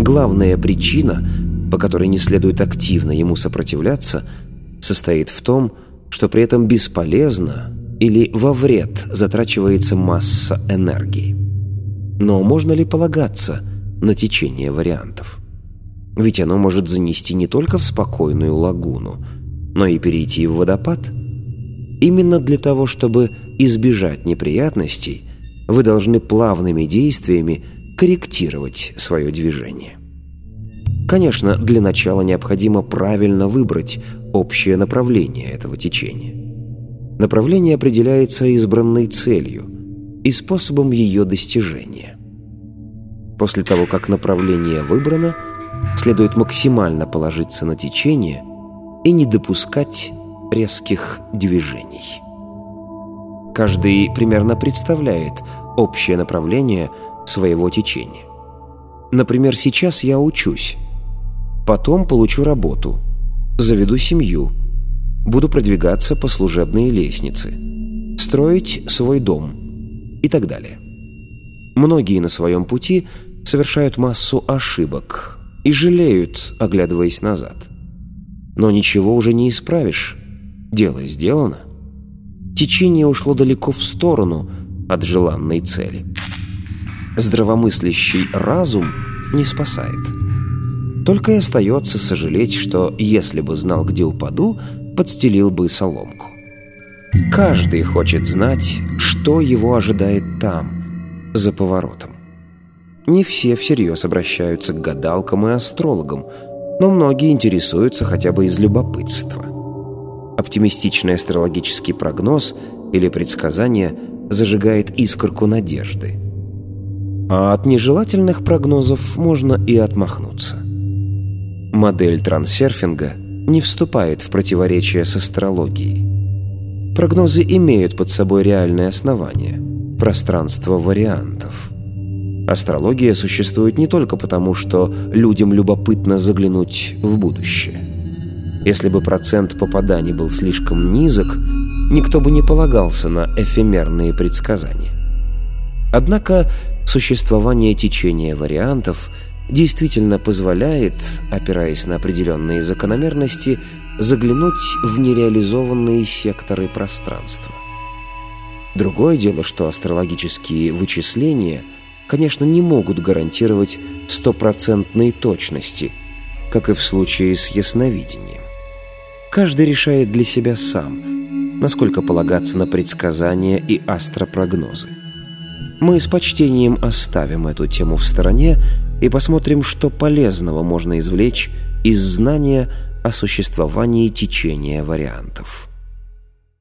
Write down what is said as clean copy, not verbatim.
главная причина, по которой не следует активно ему сопротивляться, состоит в том, что при этом бесполезно или во вред затрачивается масса энергии. Но можно ли полагаться на течение вариантов? Ведь оно может занести не только в спокойную лагуну, но и перейти в водопад. Именно для того, чтобы избежать неприятностей, вы должны плавными действиями корректировать свое движение. Конечно, для начала необходимо правильно выбрать общее направление этого течения. Направление определяется избранной целью и способом ее достижения. После того, как направление выбрано, следует максимально положиться на течение и не допускать резких движений. Каждый примерно представляет общее направление своего течения. Например, сейчас я учусь, потом получу работу, заведу семью, буду продвигаться по служебной лестнице, строить свой дом и так далее. Многие на своем пути совершают массу ошибок и жалеют, оглядываясь назад. Но ничего уже не исправишь. Дело сделано. Течение ушло далеко в сторону от желанной цели. Здравомыслящий разум не спасает. Только и остается сожалеть, что, если бы знал, где упаду, подстелил бы соломку. Каждый хочет знать, что его ожидает там, за поворотом. Не все всерьез обращаются к гадалкам и астрологам, но многие интересуются хотя бы из любопытства. Оптимистичный астрологический прогноз или предсказание зажигает искорку надежды. А от нежелательных прогнозов можно и отмахнуться. Модель трансерфинга не вступает в противоречие с астрологией. Прогнозы имеют под собой реальное основание – пространство вариантов. Астрология существует не только потому, что людям любопытно заглянуть в будущее. Если бы процент попаданий был слишком низок, никто бы не полагался на эфемерные предсказания. Однако существование течения вариантов действительно позволяет, опираясь на определенные закономерности, заглянуть в нереализованные секторы пространства. Другое дело, что астрологические вычисления, конечно, не могут гарантировать стопроцентной точности, как и в случае с ясновидением. Каждый решает для себя сам, насколько полагаться на предсказания и астропрогнозы. Мы с почтением оставим эту тему в стороне и посмотрим, что полезного можно извлечь из знания о существовании течения вариантов.